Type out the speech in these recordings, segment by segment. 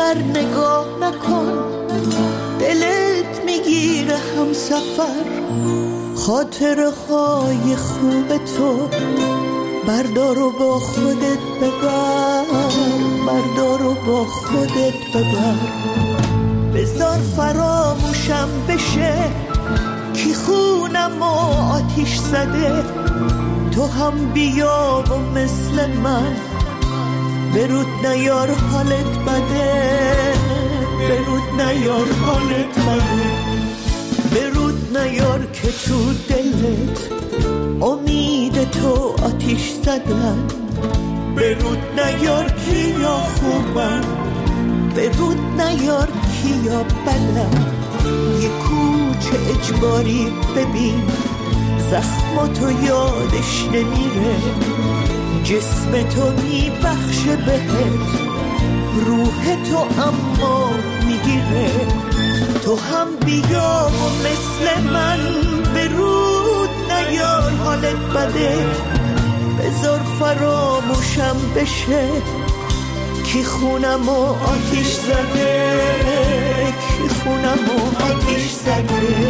سر نگاه نکن، دلت میگیره هم سفر. خاطره های خوب تو بردار و با خودت ببر، بردار و با خودت ببر. بذار فراموشم بشه کی خونم و آتیش زده. تو هم بیا و مثل من برود نیار حالت بده، برود نیار حالت بده. برود نیار که تو دلت امید تو آتیش زدن. برود نیار کیا خوبن، برود نیار کیا بدن. یه کوچه اجباری ببین زخماتو یادش نمیره. جسم تو میبخشه بهت، روح تو اما میگیره. تو هم بیا و مثل من برود نیار حالت بده. بذار فراموشم بشه کی خونم و آتیش زده، کی خونم و آتیش زده.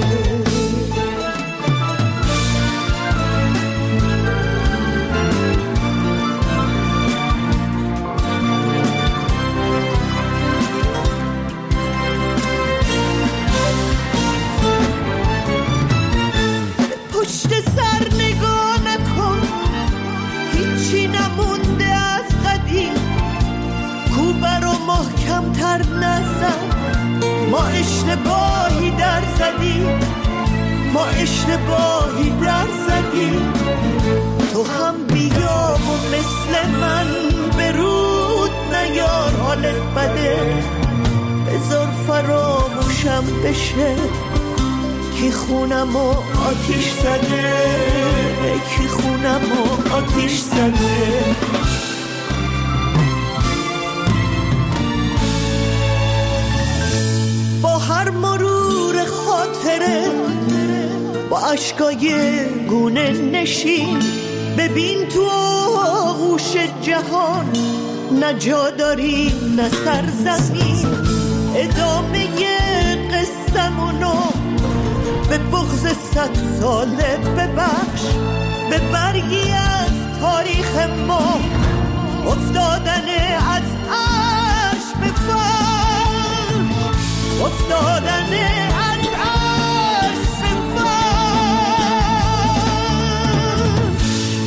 پشت سر نگاه نکن، هیچی نمونده از قدیم. کوبه رو محکم تر نزن، ما اشتباهی در زدیم، ما اشتباهی در زدیم. تو هم بیا و مثل من برود نیار حالت بده. بذار فراموشم بشه کی خونم و آتیش زده، کی خونم و آتیش زده. با هر مرور خاطره با اشکای گونه نشین، ببین تو آغوش جهان نه جا داری نه سرزمین. ادامه قصه‌مونو به بغض 100 ساله ببخش، به برگی از تاریخ ما افتادن از عرش به فرش، افتادن از عرش به فرش.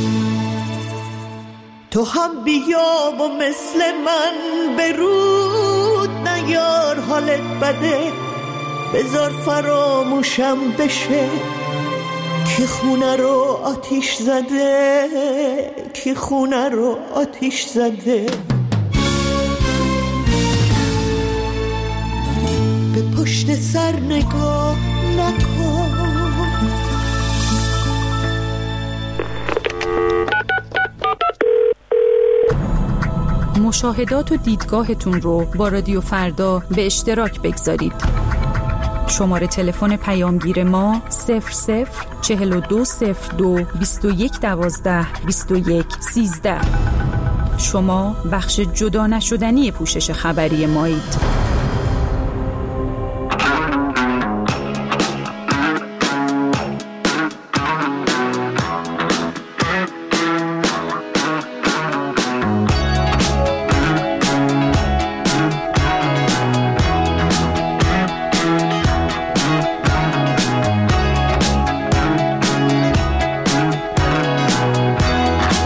تو هم بیا و مثل من برود نیار حالت بده. بذار فراموشم بشه کی خونه رو آتیش زده، کی خونه رو آتیش زده. به پشت سر نگاه نکن. مشاهدات و دیدگاهتون رو با رادیو فردا به اشتراک بگذارید. شماره تلفن پیامگیر ما 004202 2112 2113. شما بخش جدا نشدنی پوشش خبری مایید.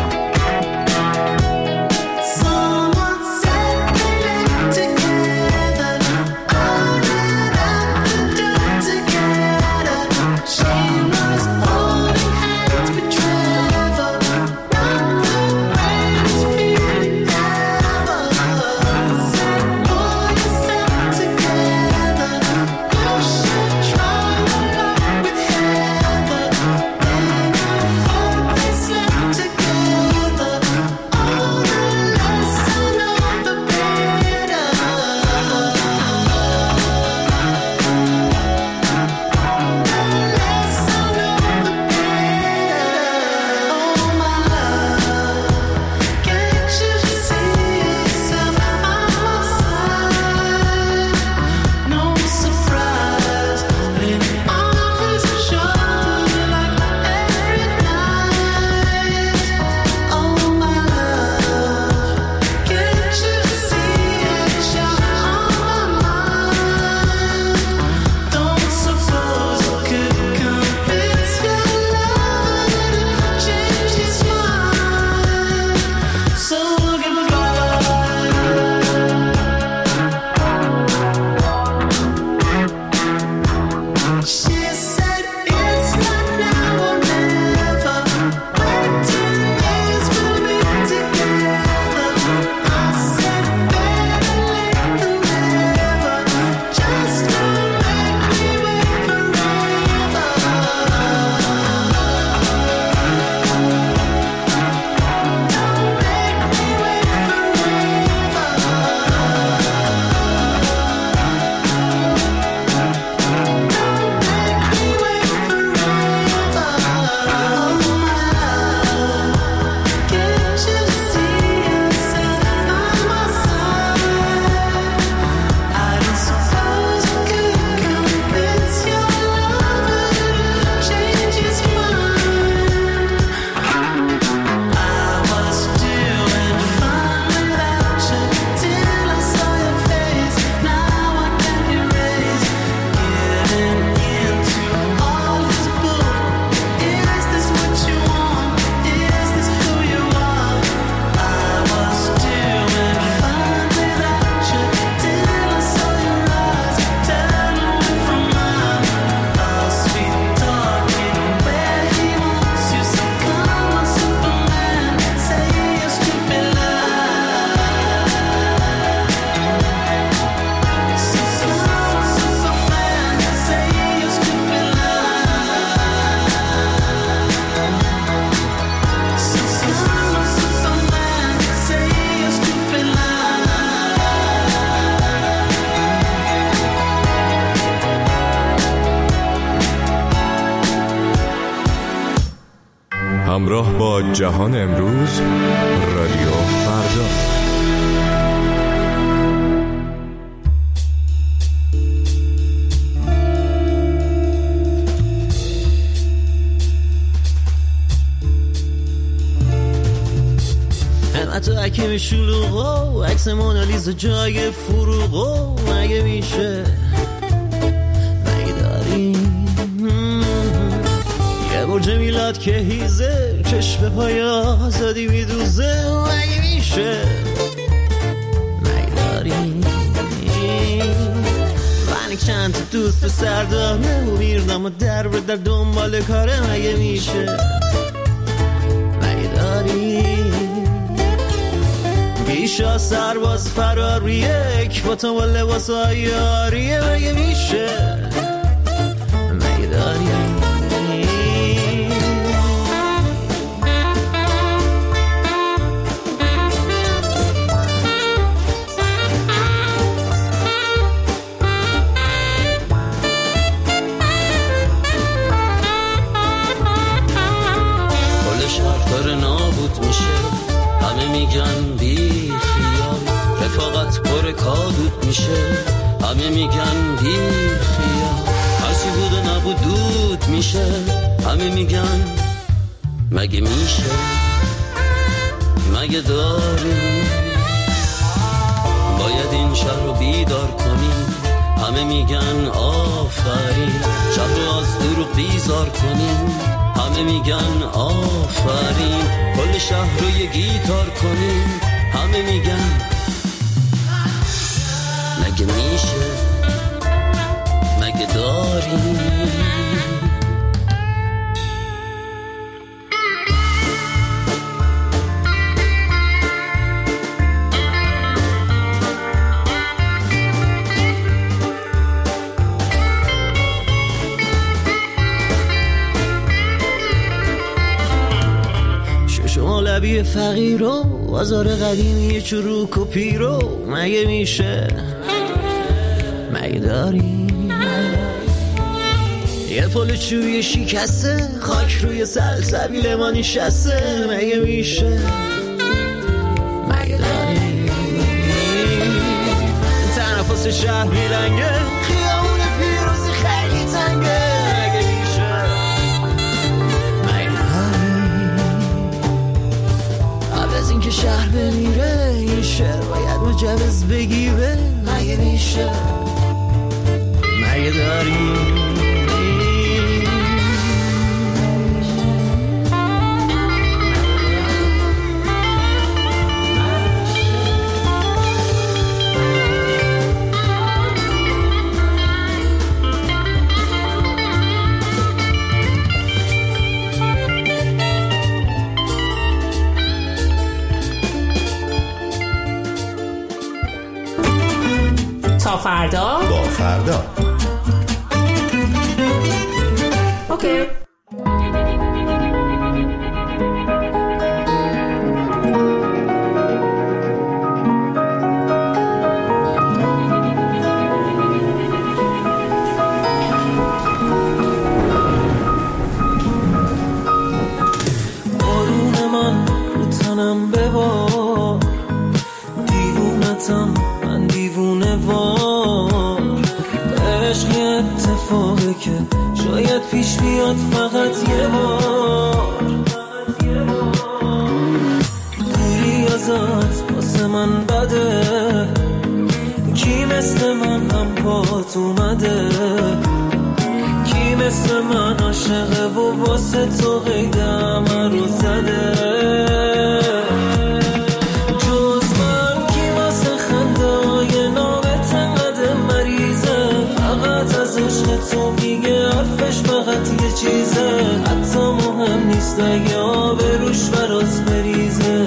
Someone said we live together. همراه با جهان امروز، رادیو فردا. حتی حکیم شلوغو عکس مونالیزا جای فروغو مگه میشه مگه داریم یه برج میلاد که هیزه چشم پای آزادی میدوزه مگه میشه مگه داریم من چند تا دوست سردانه و میردم و در دنبال کاره مگه میشه مگه داریم بیشا سرباز فراریه یک با و لباس آیاریه مگه میشه مگه داریم کل شهر داره نابود میشه همه میگن بی خیال رفاقت پر کادود میشه همه میگن بی خیال هرچی بود و نبود دود میشه همه میگن مگه میشه مگه داریم باید این شهر رو بیدار کنیم همه میگن آفرین شهر رو از دروغ بیزار کنیم همه میگن آفرین کل شهر رو یه گیتار کنیم همه میگن مگه میشه مگه داریم لبی فقیرو بازار قدیمی چروک و پیرو مگه میشه مگه داریم یه پل چوی شکسته خاک روی سلسبیل ما نشسته مگه میشه مگه داریم تنفس شهر میلنگه خیابون پیروزی خیلی تنگه که شهر بمیره این شهر باید مجوز بگیره مگه میشه مگه داریم تا فردا با فردا اوکی. بارون من رو تنم ببار دیوونتم من دیوونه وار عشق یه اتفاقه که شاید پیش بیاد فقط یه بار دوری ازت واسه من بده کی مثل من هم پات اومده کی مثل من عاشقه و واسه تو قید همه رو زده تو میگه حرفش فقط یه چیزه حتی مهم نیست اگه آبروش برات بریزه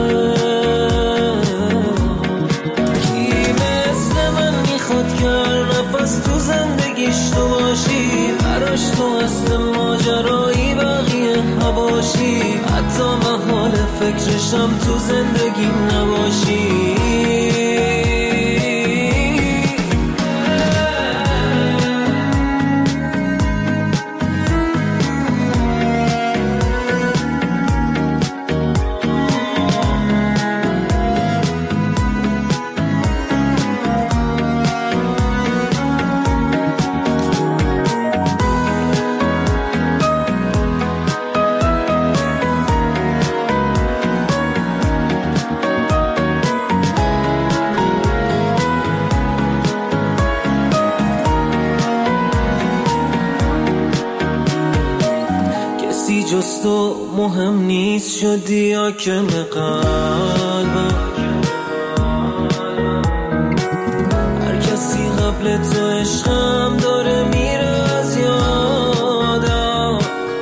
کی مثل من میخواد که هر نفس تو زندگیش تو باشی براش تو اصل ماجرایی بقیه نباشی حتی محال فکرشم تو زندگیم نباشی مهم نیست شدی حاکم قلبم. هر کسی قبل تو عشقم داره میره از یادم.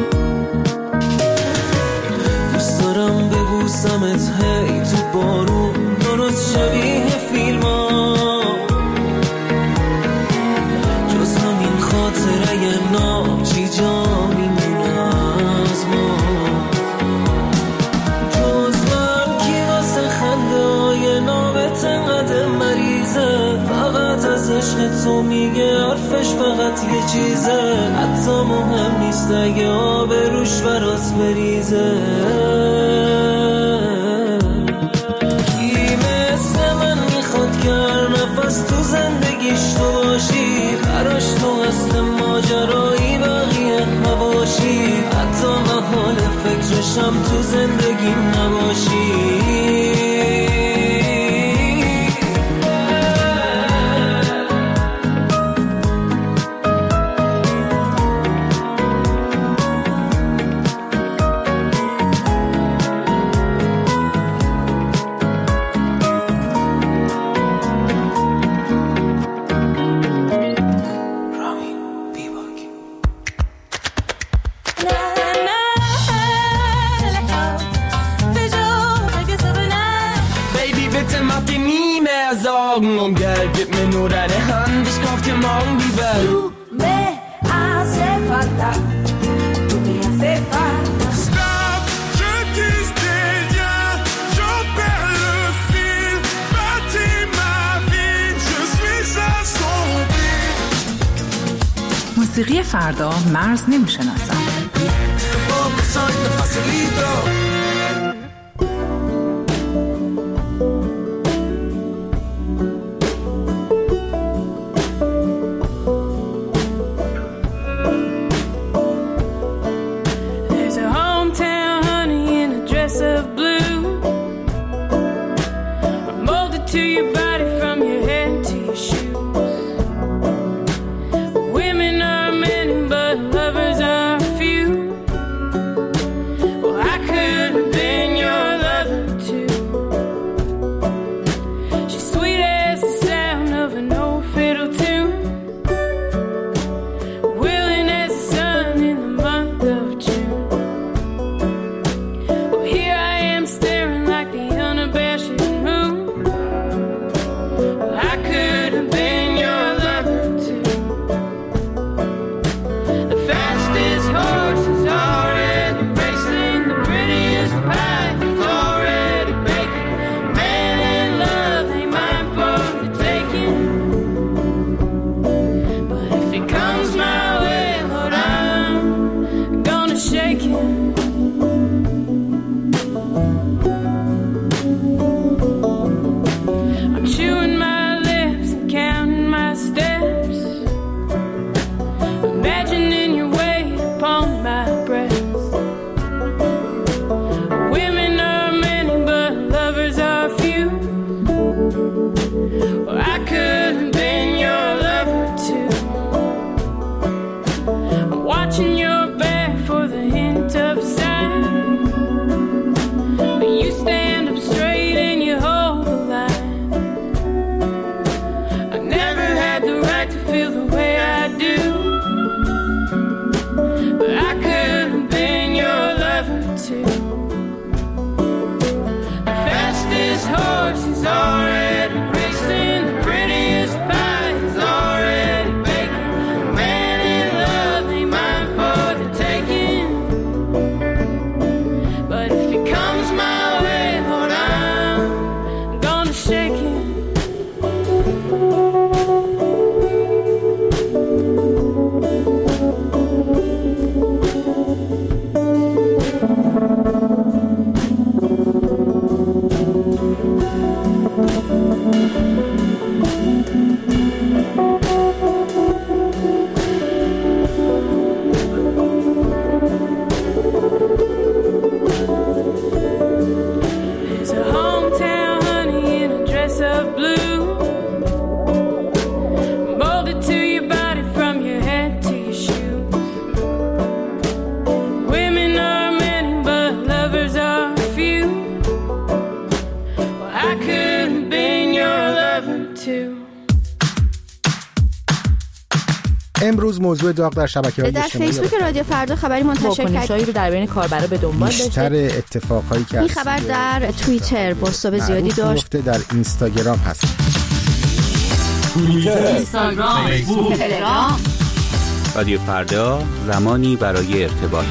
دوست دارم ببوسمت هی تو بارون درست شبیه فیلم ها، جز همین خاطره ناچی جا میمونه از ما. جز من کی واسه خنده های نامت انقدر مریضه، فقط از عشق تو میگه حرفش فقط یه چیزه، حتی مهم نیست اگه آب روش برات بریزه. تو زندگیش تو باشی، براش تو هست ماجرایی بقیه نباشی، حتی محال فکرشم تو زندگی نباشی. Und Geld, gib mir nur deine Hand, ich kauf dir morgen die Welt. Tu me hace falta, tu me hace falta. Stop, je tisse des liens, j'en perds le fil. Bâtis ma vie, je suis à son pied. موسیقی فردا مرز نمیشناسد. Women are many, but lovers are few. Well, I امروز موضوع داغ در شبکه‌های در اجتماعی فیسبوک رادیو فردا خبری منتشر کرد. واکنش‌هایی رو در بین کاربرا به دنبال داشته. بیشتر اتفاقایی که این خبر در توییتر بازتاب زیادی داشت. در اینستاگرام هست. توییتر، اینستاگرام، فیسبوک، تلگرام. رادیو فردا، زمانی برای ارتباط.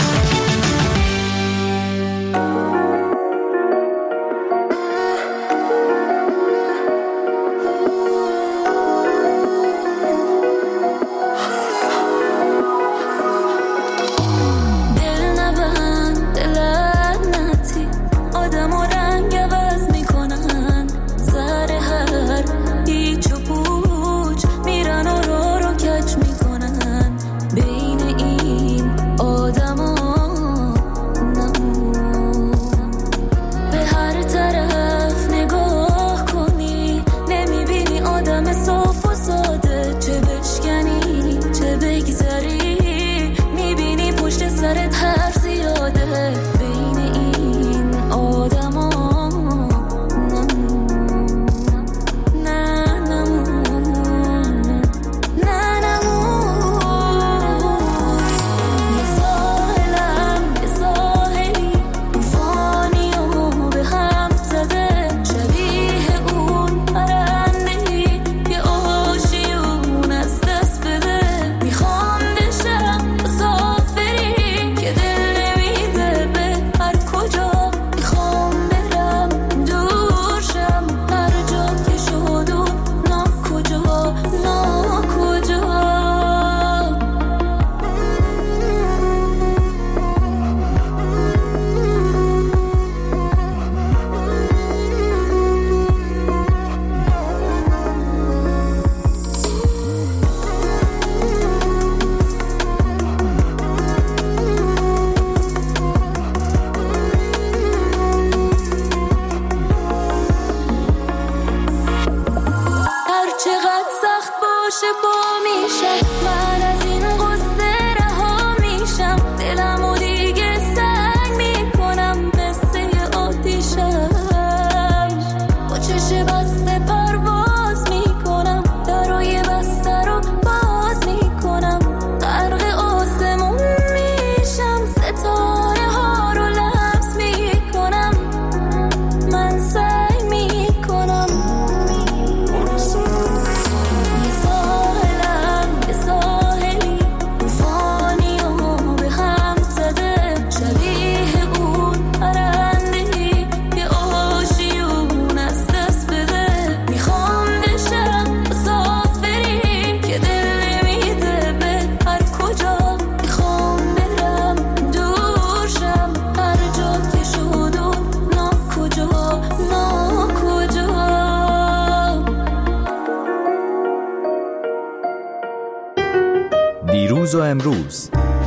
دیروز و امروز،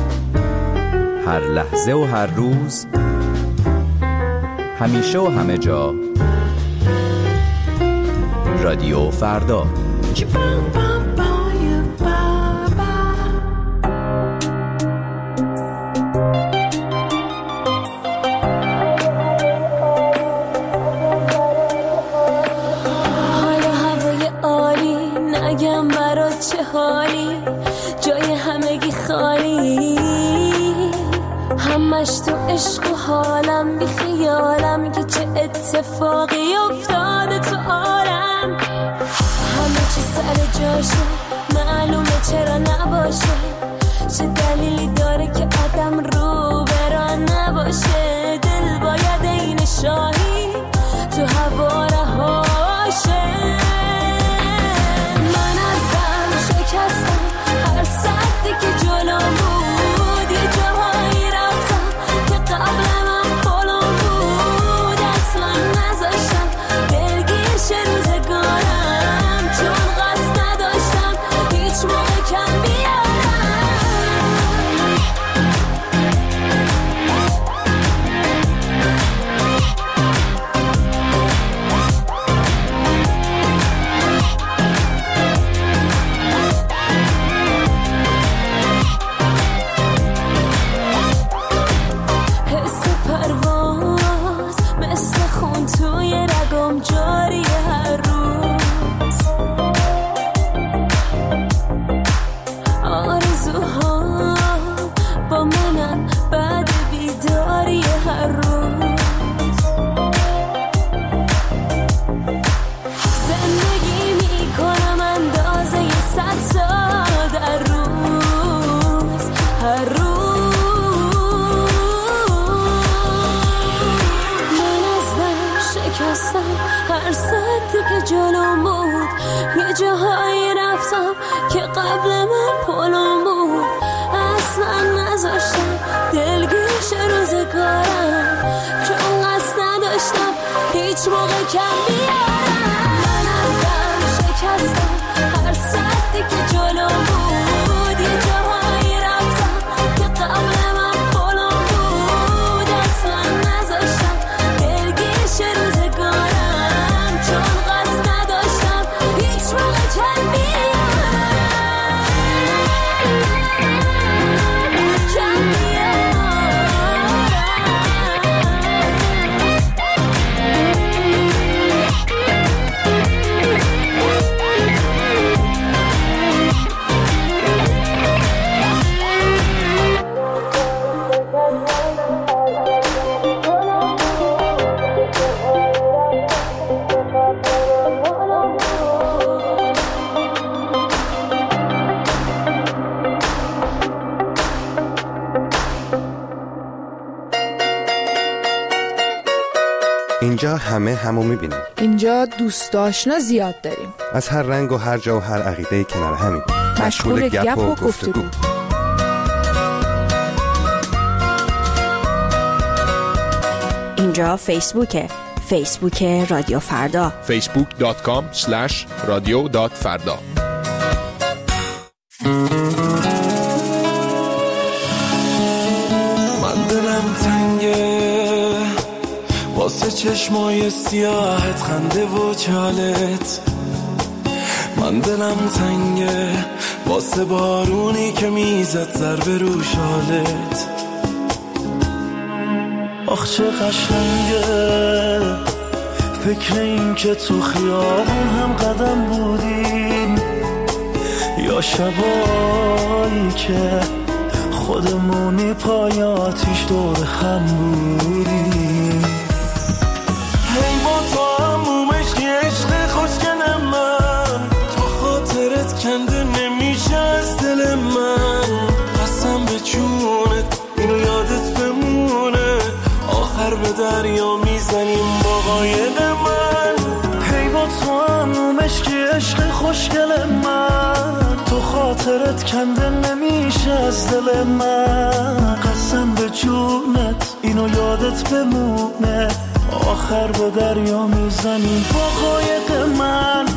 هر لحظه و هر روز، همیشه و همه جا، رادیو فردا. حالا هوای عالی، نگم برات چه حالی، جای همگی خالی، همش تو عشق و حالم، بی خیالم که چه اتفاقی افتاده تو عالم، همه چی سر جاشه، معلومه چرا نباشه، چه دلیلی داره که آدم رو برا نباشه، دل باید این شاهی تو هوا رهاشه، من ازم شکستم هر ساعتی که جلوم بود، یه جاهایی رفتم که قبل من پلم بود، اصلا نذاشتم دلگیر شه روزگارم، چون قصد نداشتم هیچ موقع کم بیارم. هر ساعتی که جلوم بود یه جاهایی رفتم که قبل من پلم بود. اصلا نذاشتم دلگیش روزگارم چون قصد نداشتم هیچ موقع کم بیارم. من ازم شکستم هر ساعتی که جلوم بود یه جاهایی رفتم که قبل من پلم بود. اصلا نذاشتم دلگیش روزگارم چون قصد نداشتم هیچ موقع کم بیارم. اینجا همه همو میبینیم. اینجا دوست آشنا زیاد داریم. از هر رنگ و هر جا و هر عقیده کنار همیم. مشغول گپ و گفتگو. اینجا فیسبوکه. فیسبوک رادیو فردا. facebook.com/radio.farda. من دلم تنگه واسه چشمای سیاهت، خنده و چالت. من دلم تنگه واسه بارونی که میزد ضربه رو شالت. آخ چه قشنگه فکر این که تو خیابون هم قدم بودیم، یا شبایی که خودمونی پای آتیش دور هم بودیم. هی با تو همومش که عشق خوشگل من، تو خاطرت کنده نمیشه از دل من. قسم به جونت اینو یادت بمونه، آخر به دریا میزنیم با قایق من. هی با تو همومش که عشق خوشگل من، تو خاطرت کنده نمیشه از دل من. قسم به جونت اینو یادت بمونه، آخر به دریا میزنیم با قایق من.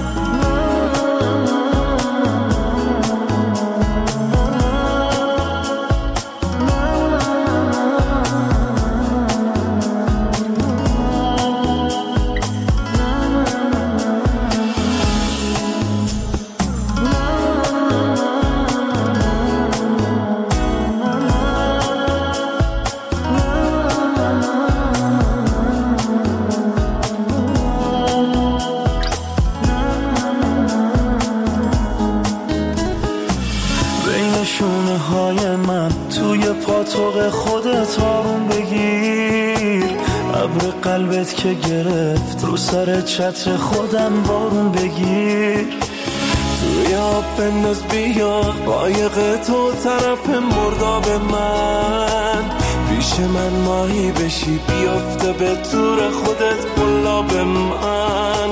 پاتوق خودت آروم بگیر، ابر قلبت که گرفت رو سر چتر خودم بارون بگیر. توی آب بنداز بیا قایق تو طرف مرداب من، پیش من ماهی بشی بیافته به طور خودت قلاب من.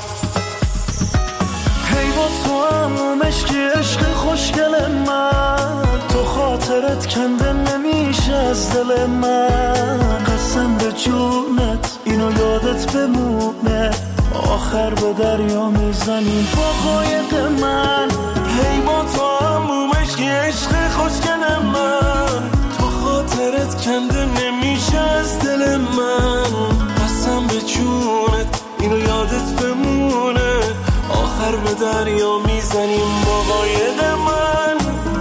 هی با تو همومش که عشق خوشگل من، تو خاطرت کنده نمیشه از دل من. قسم به جونت اینو یادت بمونه، آخر به دریا میزنیم با قایق من. هی با تو همومش که عشق خوشگل من، تو خاطرت کنده نمیشه از دل من. قسم به جونت اینو یادت بمونه، آخر به دریا میزنیم با قایق من.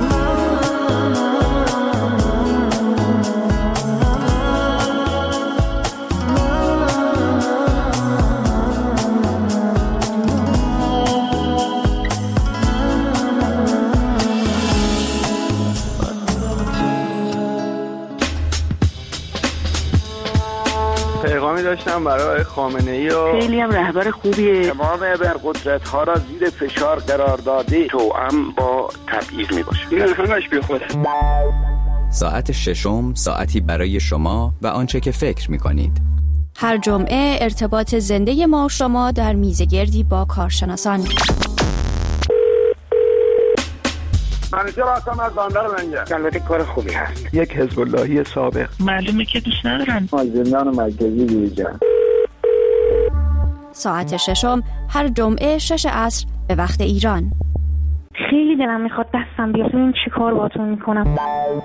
پیغامی داشتم برای خامنه‌ای و خیلی هم رهبر خوبیه. تمام ابرقدرت‌ها را زیر فشار قرار داده، توأم با تبعیض میباشه. این همش بیخوده. ساعت ششم، ساعتی برای شما و آنچه که فکر میکنید. هر جمعه ارتباط زنده ما شما در میزگردی با کارشناسان. منیجر هستم از بندر لنگر. البته کار خوبی هست. یک حزب اللهی سابق. معلومه که دوست ندارن. از زندان مرکزی بیرون. ساعت 6 هر جمعه 6 عصر به وقت ایران. خیلی دلم میخواد دستم بیاد ببینم چی کار باهاتون میکنم.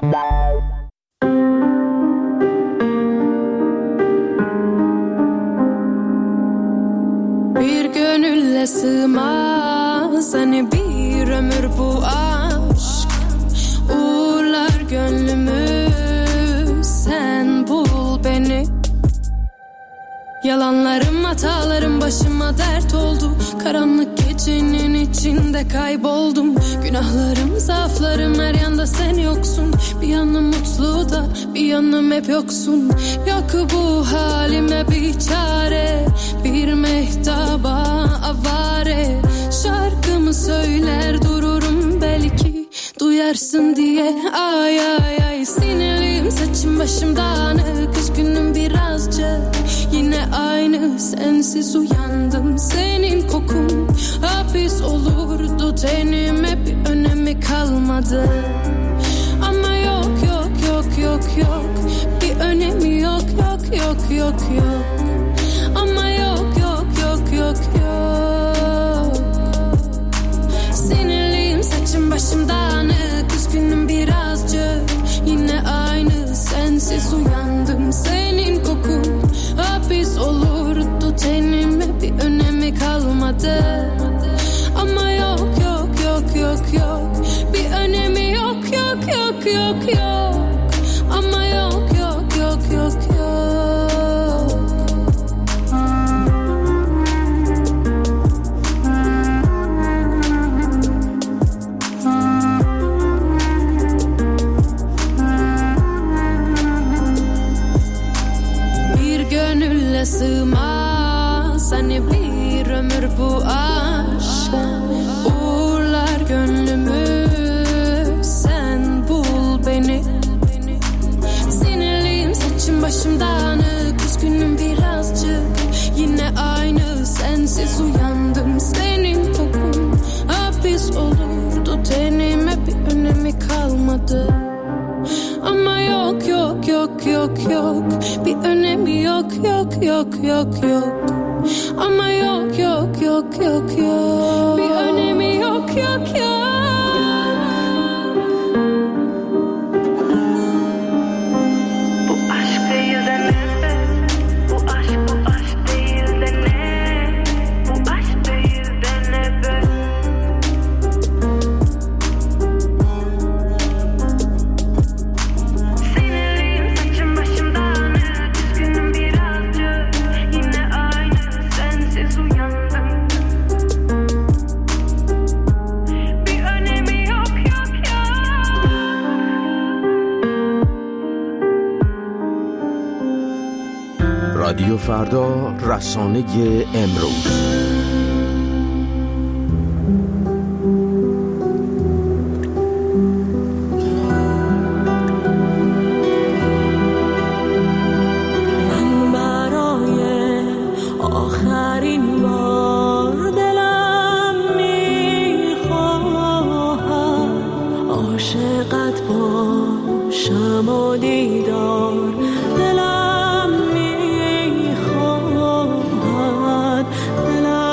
Bir gönülle sığmaz hani bir ömür bu aşk. Uğurlar gönlümü sen bul beni. Yalanlarım hatalarım başıma dert oldu. Karanlık gecenin içinde kayboldum. Günahlarım zaaflarım her yanda sen yoksun. Bir yanım mutlu da bir yanım hep yoksun. Yok bu halime bir çare. Bir mehtaba avare. Şarkımı söyler dururum belki duyarsın diye. Ay ay ay sinirliyim saçım başım dağınık. Üzgünüm birazcık yine aynı sensiz uyandım. Senin kokun hapis olurdu tenime bir önemi kalmadı. Ama yok yok yok yok yok bir önemi yok yok yok yok yok. Ama yok yok yok yok yok. Sinirliyim saçım başım dağınık. Üzgünüm birazcık yine aynı sensiz uyandım. Senin kokun hapis olurdu tenime bir önemi kalmadı. Ama yok yok yok yok yok bir önemi yok yok yok yok yok. Ama yok yok yok yok yok. Gönülle sığmaz hani bir ömür bu aşk. Uğurlar gönlümü sen bul beni. Sinirliyim saçım başım dağınık. Üzgünüm birazcık yine aynı sensiz uyandım. Senin kokun hapis olurdu tenime bir önemi kalmadı. Ama yok yok yok yok yok bir önemi yok yok yok yok yok. Ama yok yok yok yok yok bir önemi yok yok yok. Bu aşk değil de ne? Bu aşk değil de ne? Bu aşk değil de ne be? رادیو فردا، رسانه امروز. من برای آخرین بار دلم میخواهد عاشقت باشم و دیدار دلم میخواهد دلم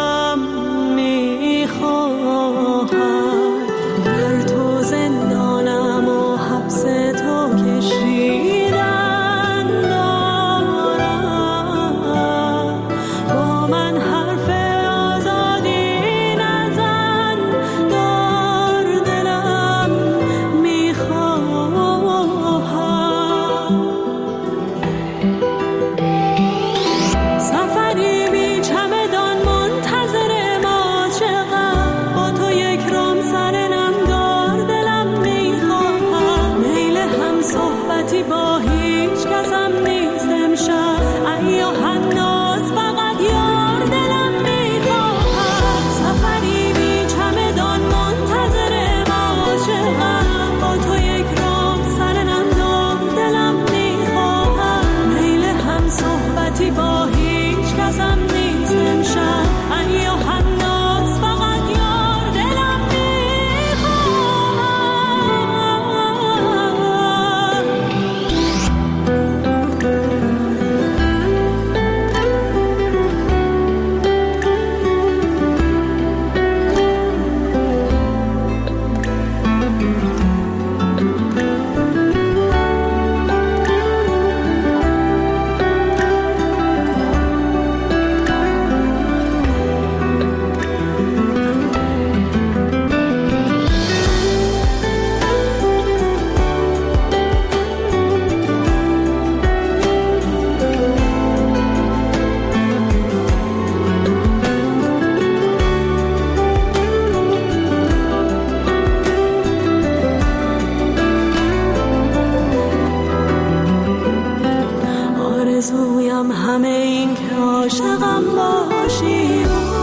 همه این که عاشقم باشی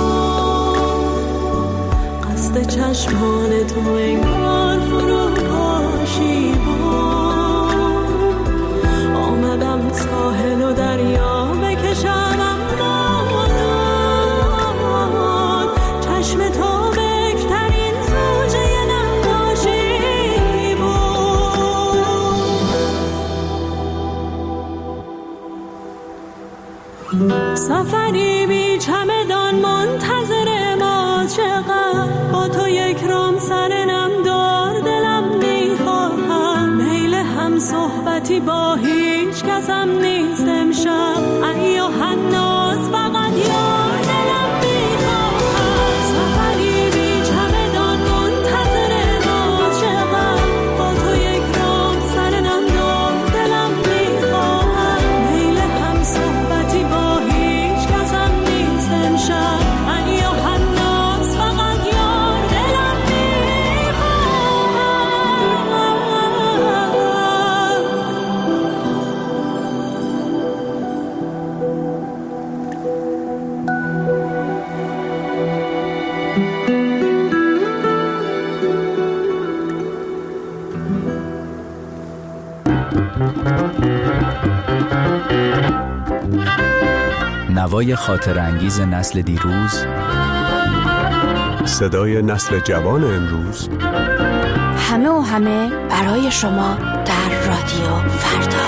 قصد چشمان تو انگار فرو پاشی آمدم ساحل و دریا بکشم امانات چشم تو بکترین زوجه نقاشی بود سفری بی چمدان منتظر ما چقدر با تو یک رام سر نم دار دلم میخواهم میل هم صحبتی با هیچ کسم نیست امشب ایا حناس فقط یار دلم میخواهم سفری بی چمدان منتظر ما چقدر با تو یک رام سر نم دار دلم میخواهم میل هم صحبتی با هیچ کسم نیست امشب ایا حناس فقط یار دلم نوای خاطر انگیز نسل دیروز، صدای نسل جوان امروز، همه و همه برای شما در رادیو فردا.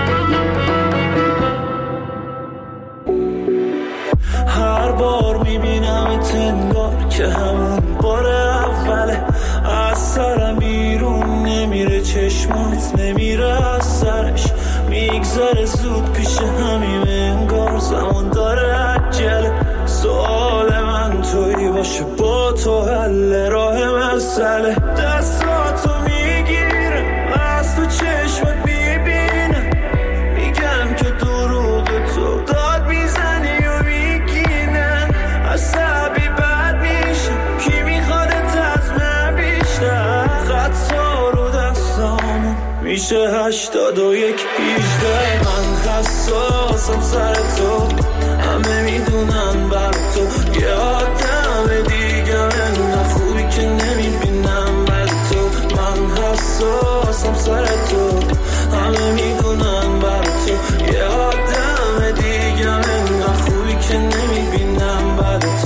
هر بار میبینم انگار که همون بار اوله از سرم بیرون نمیره چشمات نمیره از سرش میگذره زود پیش همیم انگار زمان داره عجله سوال من توی باشه با تو حل راه مسئله دستاتو میگیره از تو چشمت میبینه میگم که دروغ تو داد میزنی و میگینن عصبی بد میشه کی میخوادت از من بیشتر خطا رو دستامون میشه 81 18 من حساسم سر تو همه میدونن بر تو یه آدم دیگه انقدر خوبی که نمیبینم بر تو من حساسم سر تو همه میدونن بر تو یه آدم دیگه انقدر خوبی که نمیبینم بر تو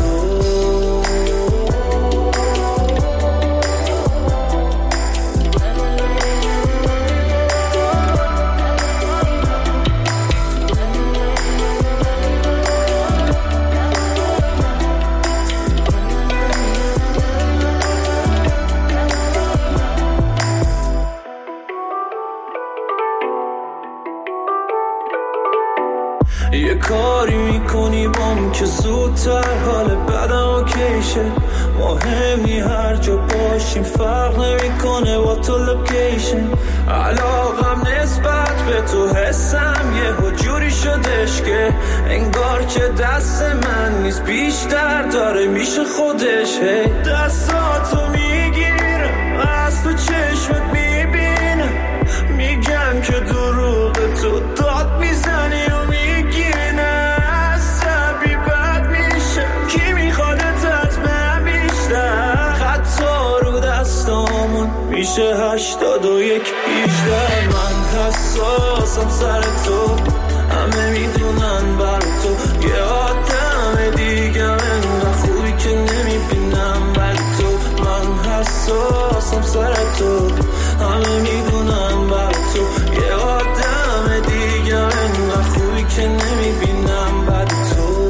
یه کاری میکنی بام که زودتر حال بدم اوکیشه مهمی هر جا باشیم فرق نمیکنه با تو لوکیشن علاقم نسبت به تو حسم یه جوری شدش که انگار که دست من نیست بیشتر داره میشه خودش دستاتو میگیره از تو چشمت میبینه میگم که دروغ تو داد میزنی و میگینه عصبی بد میشه کی میخوادت از من بیشتر خطا رو دستامون میشه 81 18 من حساسم سر تو همه میدونن بر تو یه آدم دیگه انقدر خوبی که نمیبینم بر تو من حساسم سر تو همه میدونن بر تو یه آدم دیگه انقدر خوبی که نمیبینم بر تو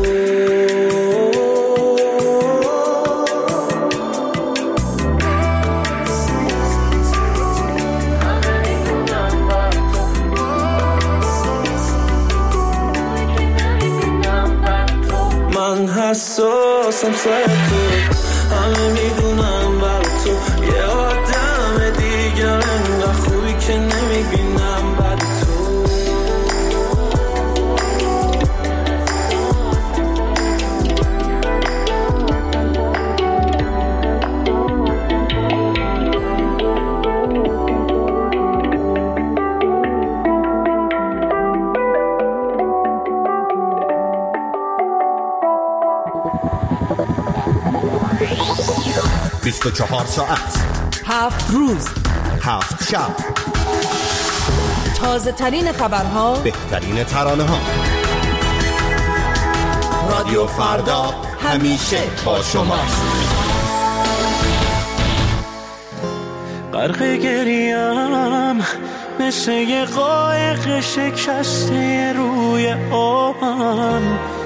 من حساسم سر تو همه میدونم بر تو یه آدم دیگه انقدر خوبی که نمیبینم بر تو 24 ساعت 7 روز 7 شب، تازه ترین خبرها، بهترین ترانه ها. رادیو فردا همیشه با شماست. غرق گریم مثل یه قایق شکسته روی آبم،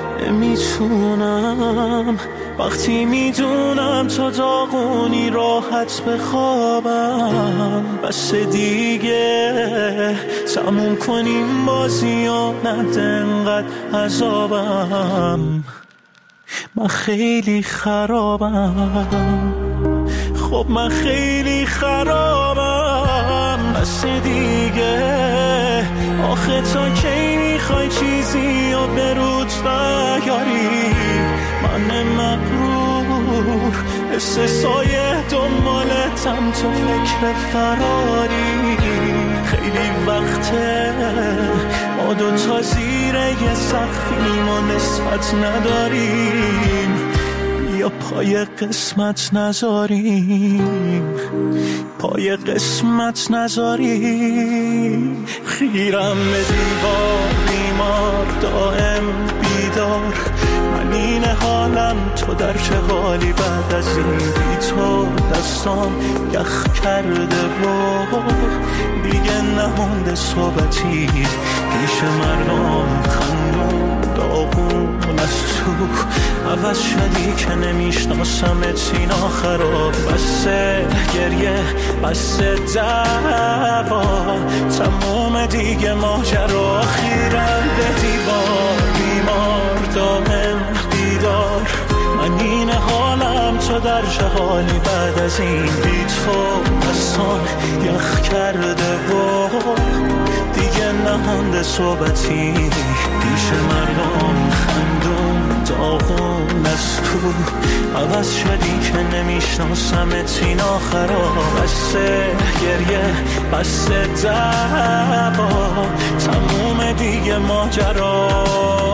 نمیتونم وقتی میدونم تا داغونی راحت بخوابم. بس دیگه تموم کنیم بازی ها، نده انقدر عذابم. من خیلی خرابم، خب من خیلی خرابم. بس دیگه آخه تا کی میخوای چیزی رو به رود بیاری؟ من مغرور استثای دنبالتم تو فکر فراری. خیلی وقته ما دوتا زیر یه سقفی ما نسبت نداریم، یا پای قسمت نذاریم، پای قسمت نذاریم. خیرم به دیوار بیمار دائم بیدار، من این حالم تو در چه حالی بعد از این بی تو؟ دستام یخ کرده و دیگه نمونده صحبتی پیش مردم. خندون داغون از تو عوض شدی که نمیشناسمت، سینا خراب. بسه گریه بسه دعوا، تموم دیگه ماجرا. خیرم به دیوار بیمار دائم بیدار، من این حالم تو در چه حالی بعد از این بی تو؟ دستان یخ کرده و دیگه نمونده صحبتی پیش مردم. خندون داغون از تو عوض شدی که نمیشناسمت، سینا خراب. بسه گریه بسه دعوا، تموم دیگه ماجرا.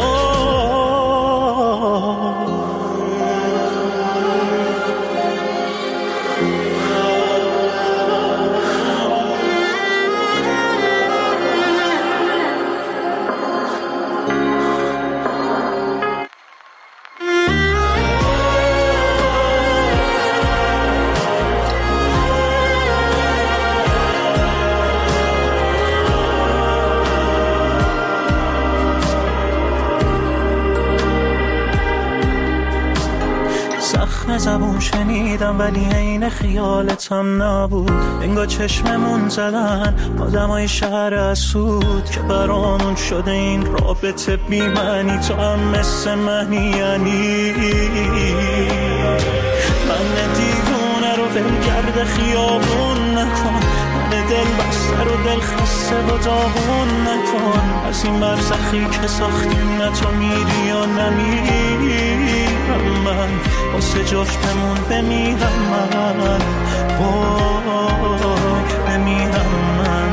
زبون شنیدم ولی عین خیالتم نبود. انگار چشممون زدن آدمای شهر اسود که برامون شده این رابطه بی معنی. تو هم مثل منی یعنی من دیوونه رو ولگرد خیابون نکن، من دل بسته رو دل خسته و داغون نکن. از این برزخی که ساختیم نه تو میری یا نمیرم، من واسه جفتمون بمیرم، من وای بمیرم. من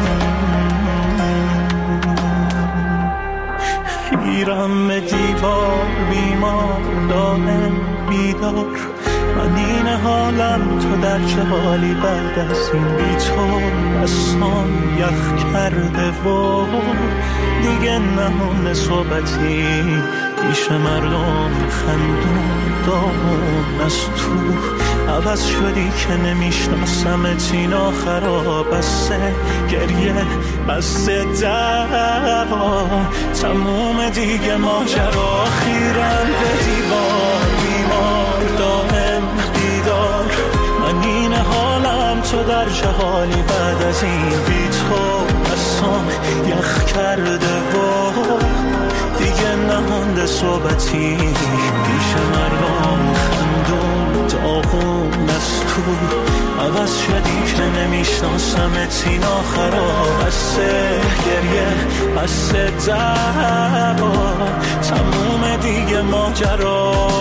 خیرم به دیوار بیمار دائم بیدار، من این حالم تو در چه حالی بعد از این بی تو؟ دستان یخ کرده و دیگه نمونه صحبتی پیش مردم. خندون داغون از تو عوض شدی که نمیشناسمت، سینا خراب. بسه گریه بسه دعوا، تموم دیگه ماجرا. خیرم به دیوار بیمار دائم بیدار، من این حالم تو در چه حالی بعد از این بی تو؟ دستام یخ کرده و دیگه نمونده صحبتی پیش مردم. خندون داغون از تو عوض شدی که نمیشناسمت، سینا خراب. بسه گریه بسه دعوا، تموم دیگه ماجرا.